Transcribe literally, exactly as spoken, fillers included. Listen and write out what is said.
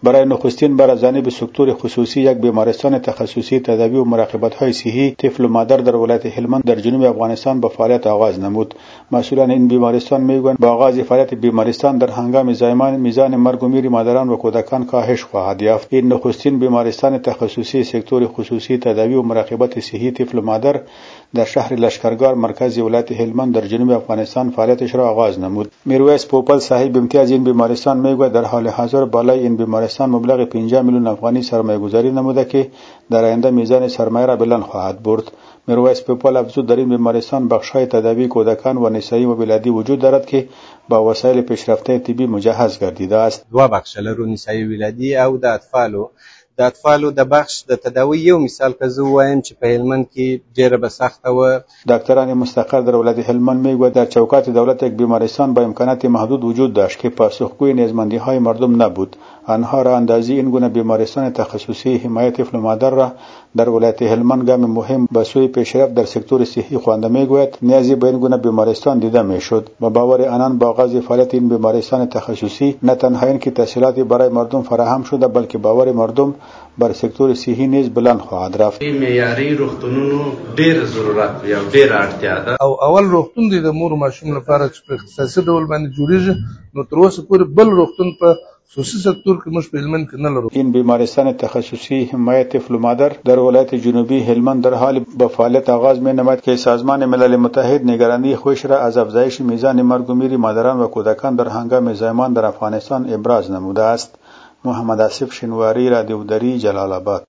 برای نخستین بار از جانب سکتور خصوصی یک بیمارستان تخصصی تداوی و مراقبت‌های صحی طفل و مادر در ولایت هلمند در جنوب افغانستان به فعالیت آغاز نمود. مسئولان این بیمارستان میگویند با آغاز فعالیت بیمارستان در هنگام زایمان میزان مرگ و میر مادران و کودکان کاهش خواهد یافت. این نخستین بیمارستان تخصصی سکتور خصوصی تداوی و مراقبت صحی طفل و مادر در شهر لشکرگاه مرکز ولایت هلمند در جنوب افغانستان فعالیتش را آغاز نمود. میرویس پوپل صاحب امتیاز این بیمارستان میگوید در حال حاضر بالای این بیمارستان مبلغ پنجاه میلیون افغانی سرمایه گذاری نموده که در آینده میزان سرمایه را بلند خواهد برد. میرویس پوپل افزود در این بیمارستان بخش‌های تداوی کودکان و نسایی و ولادی وجود دارد که با وسایل پیشرفته طبی مجهز گردیده است. دو بخش لرو، نسایی ولادي او د اطفالو د اطفالو د بخش د تداوی یو مثال که زه وایم چې په هلمند کې ډیره به سخته و. دکتران مستقر در ولایت هلمند میگوید در چوکات دولت یک بیمارستان با امکانات محدود وجود داشت که پاسخگوی نیازمندی‌های مردم نبود. آنها را اندازی این گونه بیمارستان تخصصی حمایت طفل و مادر را در ولایت هلمند گام مهم به سوی پیشرفت در سکتور صحی خوانده میگوید. نیازی به این گونه بیمارستان دیده میشد. با باور آنان با آغاز فعالیت این بیمارستان تخصصی نه تنها اینکه تسهیلات برای مردم فراهم شده بلکه باور مردم بر سکتور صحی نیز بلند خواهد رفت. معیاري روغتونونو ډیر ضرورت یا ډیر اړتیا ده او اول روغتون د مور او ماشوم لپاره چې په اختصاصي ډول باندې جوړیږي، نو تر اوسه پورې بل روغتون په خصوصي سکتور کې موږ په هلمند کې نه لرو. این بیمارستان تخصصی حمایت طفل و مادر در ولایت جنوبی هلمند در حال به فعالیت آغاز می نماید که سازمان ملل متحد نگرانی خودش را از افزایش میزان مرگ و میر مادران و کودکان در هنگام زایمان در افغانستان ابراز نموده است. محمد آصف شنواری، رادیو دری، جلال آباد.